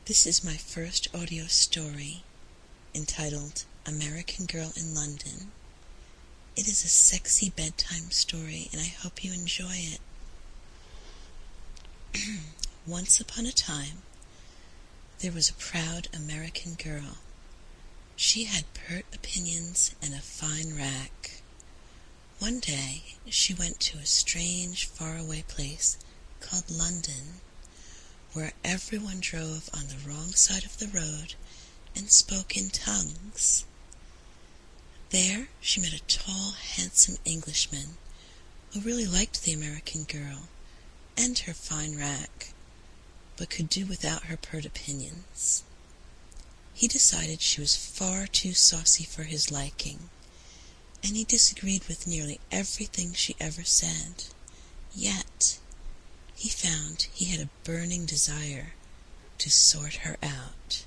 This is my first audio story entitled American Girl in London. It is a sexy bedtime story and I hope you enjoy it. Once upon a time, there was a proud American girl. She had pert opinions and a fine rack. One day, she went to a strange, faraway place called London, where everyone drove on the wrong side of the road and spoke in tongues. There she met a tall, handsome Englishman who really liked the American girl and her fine rack, but could do without her pert opinions. He decided she was far too saucy for his liking, and he disagreed with nearly everything she ever said. Yet he found he had a burning desire to sort her out.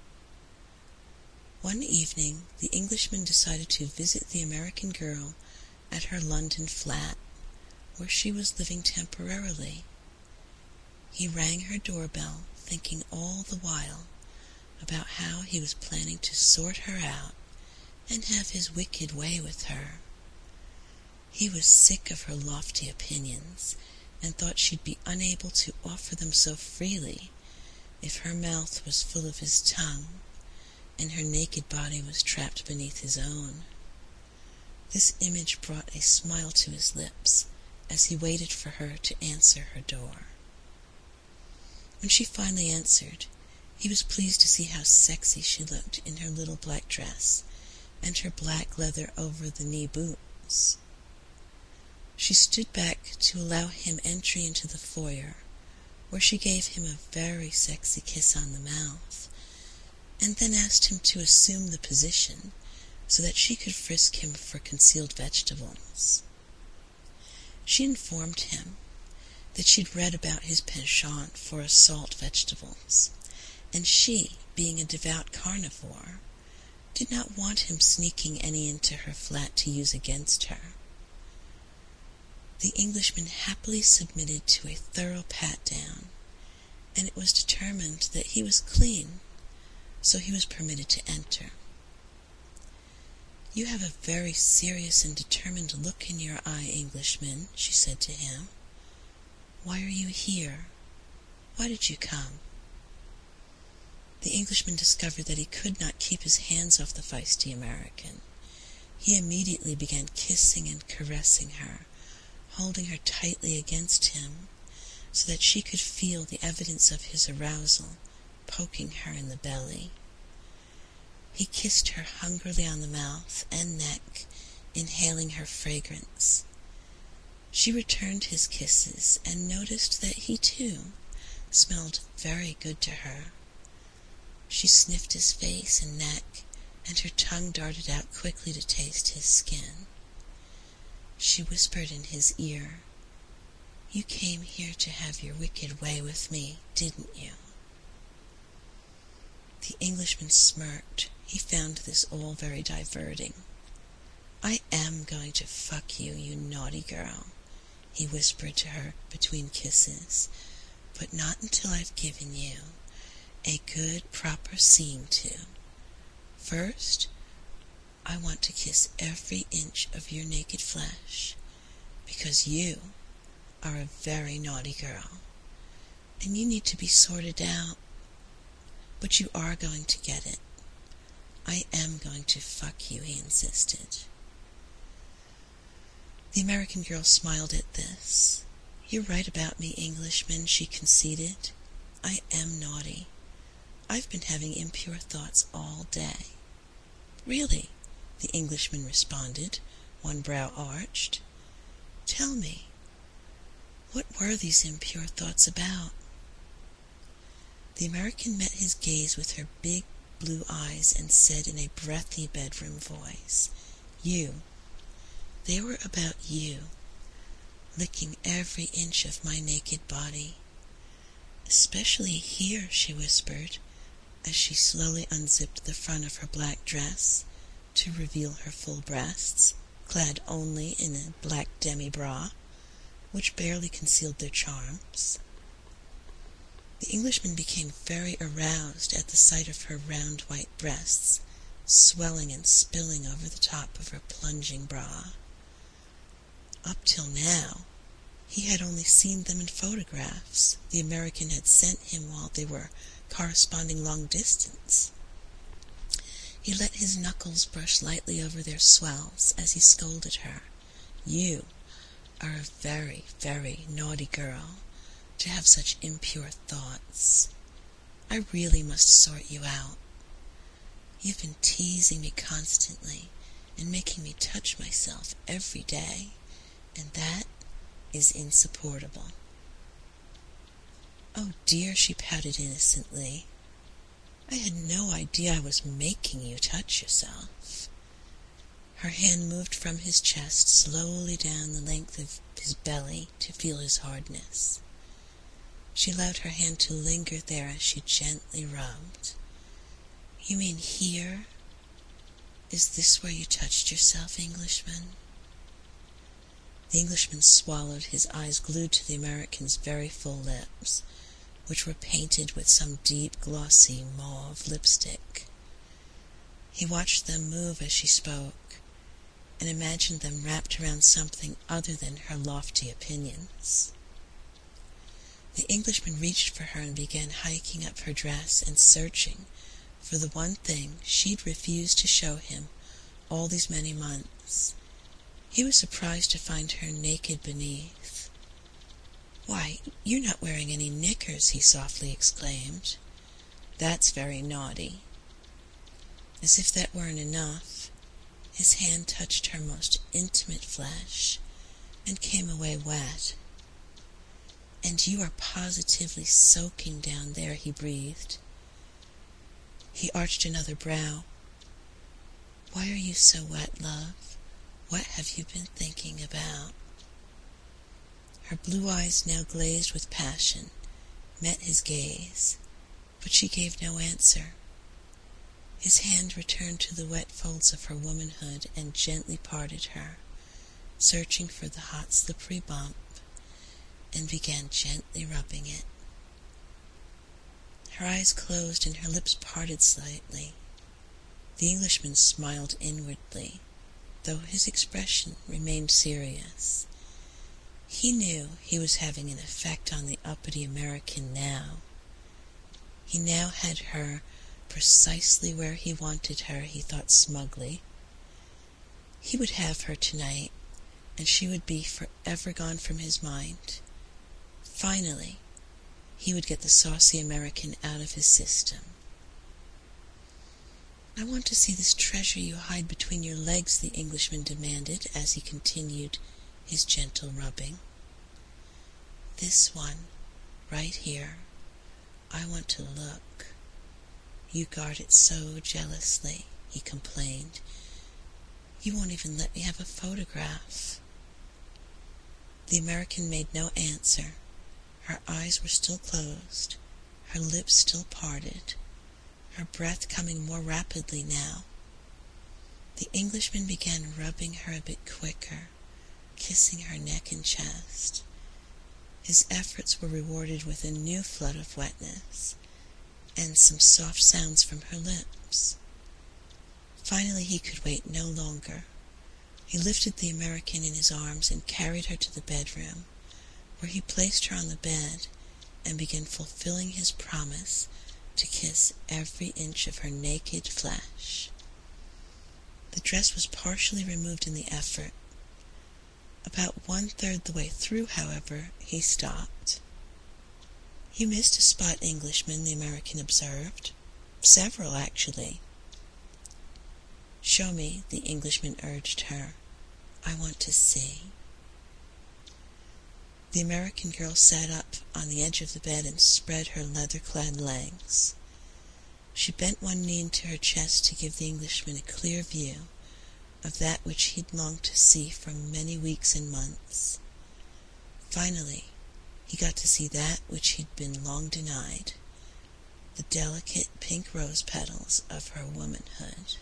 One evening, the Englishman decided to visit the American girl at her London flat, where she was living temporarily. He rang her doorbell, thinking all the while about how he was planning to sort her out and have his wicked way with her. He was sick of her lofty opinions and thought she'd be unable to offer them so freely if her mouth was full of his tongue and her naked body was trapped beneath his own. This image brought a smile to his lips as he waited for her to answer her door. When she finally answered, he was pleased to see how sexy she looked in her little black dress and her black leather over-the-knee boots. She stood back to allow him entry into the foyer, where she gave him a very sexy kiss on the mouth, and then asked him to assume the position so that she could frisk him for concealed vegetables. She informed him that she'd read about his penchant for assault vegetables, and she, being a devout carnivore, did not want him sneaking any into her flat to use against her. The Englishman happily submitted to a thorough pat-down, and it was determined that he was clean, so he was permitted to enter. "You have a very serious and determined look in your eye, Englishman," she said to him. "Why are you here? Why did you come?" The Englishman discovered that he could not keep his hands off the feisty American. He immediately began kissing and caressing her, holding her tightly against him, so that she could feel the evidence of his arousal poking her in the belly. He kissed her hungrily on the mouth and neck, inhaling her fragrance. She returned his kisses and noticed that he, too, smelled very good to her. She sniffed his face and neck, and her tongue darted out quickly to taste his skin. She whispered in his ear, "You came here to have your wicked way with me, didn't you?" The Englishman smirked. He found this all very diverting. "I am going to fuck you, you naughty girl," he whispered to her between kisses, "but not until I've given you a good, proper seam to. First, I want to kiss every inch of your naked flesh, because you are a very naughty girl, and you need to be sorted out. But you are going to get it. I am going to fuck you," he insisted. The American girl smiled at this. "You're right about me, Englishman," she conceded. "I am naughty. I've been having impure thoughts all day." "Really?" the Englishman responded, one brow arched. "Tell me, what were these impure thoughts about?" The American met his gaze with her big blue eyes and said in a breathy bedroom voice, "You. They were about you, licking every inch of my naked body. Especially here," she whispered, as she slowly unzipped the front of her black dress to reveal her full breasts, clad only in a black demi-bra, which barely concealed their charms. The Englishman became very aroused at the sight of her round white breasts, swelling and spilling over the top of her plunging bra. Up till now, he had only seen them in photographs the American had sent him while they were corresponding long distance. He let his knuckles brush lightly over their swells as he scolded her. "You are a very, very naughty girl to have such impure thoughts. I really must sort you out. You've been teasing me constantly and making me touch myself every day, and that is insupportable." "Oh dear," she pouted innocently. "I had no idea I was making you touch yourself." Her hand moved from his chest slowly down the length of his belly to feel his hardness. She allowed her hand to linger there as she gently rubbed. "You mean here? Is this where you touched yourself, Englishman?" The Englishman swallowed, his eyes glued to the American's very full lips, which were painted with some deep, glossy mauve lipstick. He watched them move as she spoke, and imagined them wrapped around something other than her lofty opinions. The Englishman reached for her and began hiking up her dress and searching for the one thing she'd refused to show him all these many months. He was surprised to find her naked beneath. "Why, you're not wearing any knickers," he softly exclaimed. "That's very naughty." As if that weren't enough, his hand touched her most intimate flesh and came away wet. "And you are positively soaking down there," he breathed. He arched another brow. "Why are you so wet, love? What have you been thinking about?" Her blue eyes, now glazed with passion, met his gaze, but she gave no answer. His hand returned to the wet folds of her womanhood and gently parted her, searching for the hot, slippery bump, and began gently rubbing it. Her eyes closed and her lips parted slightly. The Englishman smiled inwardly, though his expression remained serious. He knew he was having an effect on the uppity American now. He now had her precisely where he wanted her, he thought smugly. He would have her tonight, and she would be forever gone from his mind. Finally, he would get the saucy American out of his system. "I want to see this treasure you hide between your legs," the Englishman demanded as he continued his gentle rubbing. "This one, right here. I want to look. You guard it so jealously," he complained. "You won't even let me have a photograph." The American made no answer. Her eyes were still closed, her lips still parted, her breath coming more rapidly now. The Englishman began rubbing her a bit quicker, kissing her neck and chest. His efforts were rewarded with a new flood of wetness, and some soft sounds from her lips. Finally he could wait no longer. He lifted the American in his arms and carried her to the bedroom, where he placed her on the bed and began fulfilling his promise to kiss every inch of her naked flesh. The dress was partially removed in the effort. About 1/3 the way through, however, he stopped. "You missed a spot, Englishman," the American observed. "Several, actually." "Show me," the Englishman urged her. "I want to see." The American girl sat up on the edge of the bed and spread her leather-clad legs. She bent one knee into her chest to give the Englishman a clear view of that which he'd longed to see for many weeks and months. Finally, he got to see that which he'd been long denied, the delicate pink rose petals of her womanhood.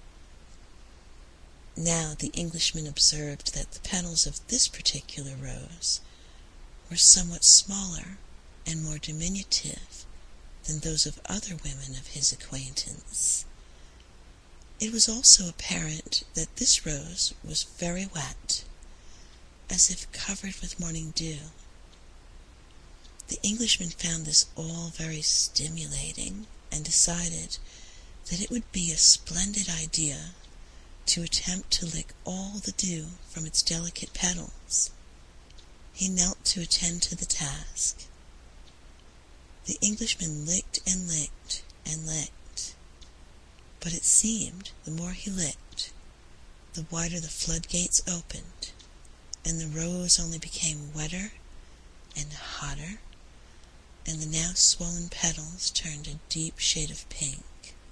Now the Englishman observed that the petals of this particular rose were somewhat smaller and more diminutive than those of other women of his acquaintance. It was also apparent that this rose was very wet, as if covered with morning dew. The Englishman found this all very stimulating, and decided that it would be a splendid idea to attempt to lick all the dew from its delicate petals. He knelt to attend to the task. The Englishman licked and licked and licked, but it seemed the more he licked, the wider the floodgates opened, and the rose only became wetter and hotter, and the now swollen petals turned a deep shade of pink.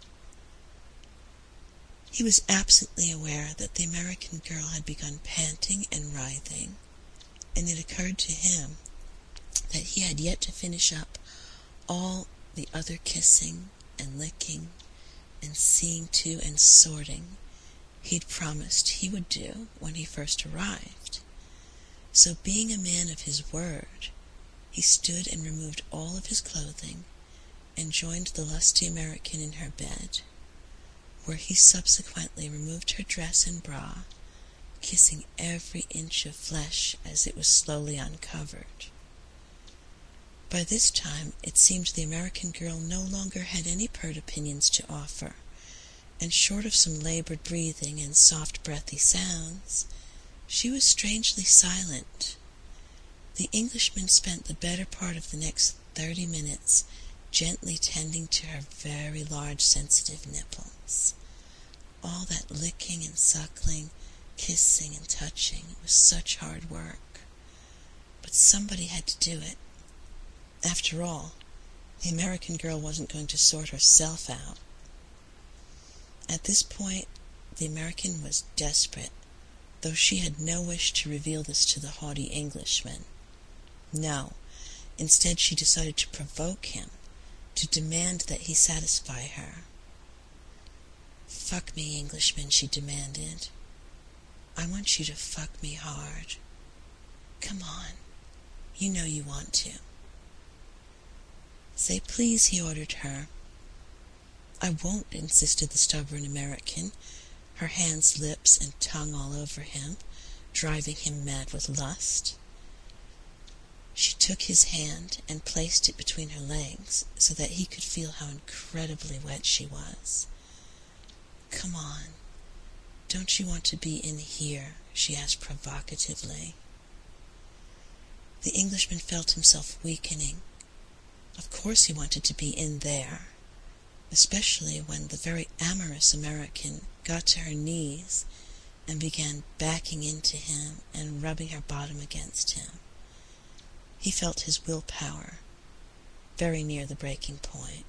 He was absently aware that the American girl had begun panting and writhing, and it occurred to him that he had yet to finish up all the other kissing and licking and seeing to and sorting he'd promised he would do when he first arrived. So, being a man of his word, he stood and removed all of his clothing and joined the lusty American in her bed, where he subsequently removed her dress and bra, kissing every inch of flesh as it was slowly uncovered. By this time it seemed the American girl no longer had any pert opinions to offer, and short of some labored breathing and soft breathy sounds, she was strangely silent. The Englishman spent the better part of the next 30 minutes gently tending to her very large sensitive nipples. All that licking and suckling, kissing and touching was such hard work. But somebody had to do it. After all, the American girl wasn't going to sort herself out. At this point, the American was desperate, though she had no wish to reveal this to the haughty Englishman. No, instead she decided to provoke him, to demand that he satisfy her. "Fuck me, Englishman," she demanded. "I want you to fuck me hard. Come on, you know you want to." "Say please," he ordered her. "I won't," insisted the stubborn American, her hands, lips, and tongue all over him, driving him mad with lust. She took his hand and placed it between her legs so that he could feel how incredibly wet she was. "Come on, don't you want to be in here?" she asked provocatively. The Englishman felt himself weakening. Of course he wanted to be in there, especially when the very amorous American got to her knees and began backing into him and rubbing her bottom against him. He felt his willpower very near the breaking point.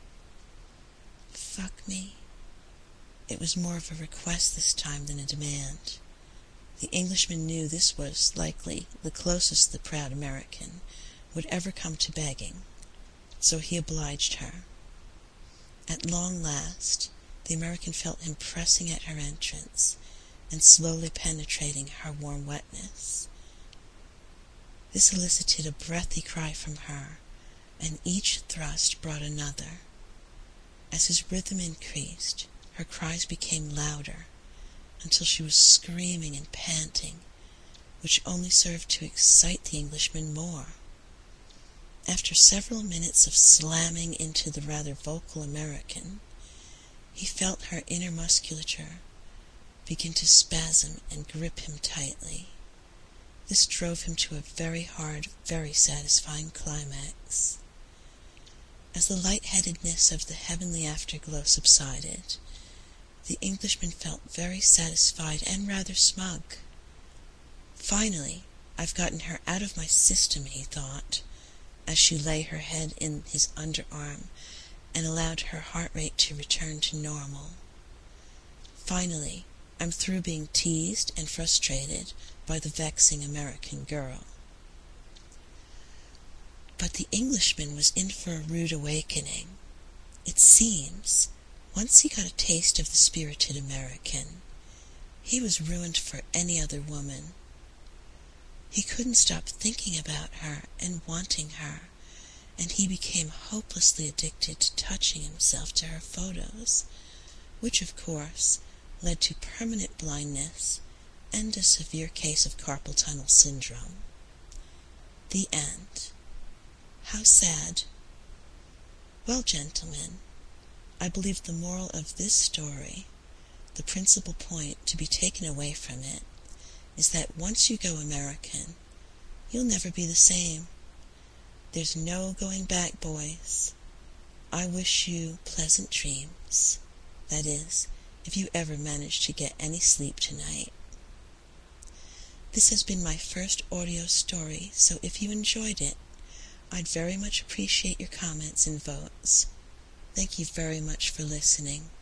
"Fuck me?" It was more of a request this time than a demand. The Englishman knew this was likely the closest the proud American would ever come to begging, so he obliged her. At long last, the American felt him pressing at her entrance and slowly penetrating her warm wetness. This elicited a breathy cry from her, and each thrust brought another. As his rhythm increased, her cries became louder, until she was screaming and panting, which only served to excite the Englishman more. After several minutes of slamming into the rather vocal American, he felt her inner musculature begin to spasm and grip him tightly. This drove him to a very hard, very satisfying climax. As the lightheadedness of the heavenly afterglow subsided, the Englishman felt very satisfied and rather smug. "Finally, I've gotten her out of my system," he thought, as she lay her head in his underarm and allowed her heart rate to return to normal. "Finally, I'm through being teased and frustrated by the vexing American girl." But the Englishman was in for a rude awakening. It seems, once he got a taste of the spirited American, he was ruined for any other woman. He couldn't stop thinking about her and wanting her, and he became hopelessly addicted to touching himself to her photos, which of course led to permanent blindness and a severe case of carpal tunnel syndrome. The end. How sad. Well, gentlemen, I believe the moral of this story, the principal point to be taken away from it, is that once you go American, you'll never be the same. There's no going back, boys. I wish you pleasant dreams. That is, if you ever manage to get any sleep tonight. This has been my first audio story, so if you enjoyed it, I'd very much appreciate your comments and votes. Thank you very much for listening.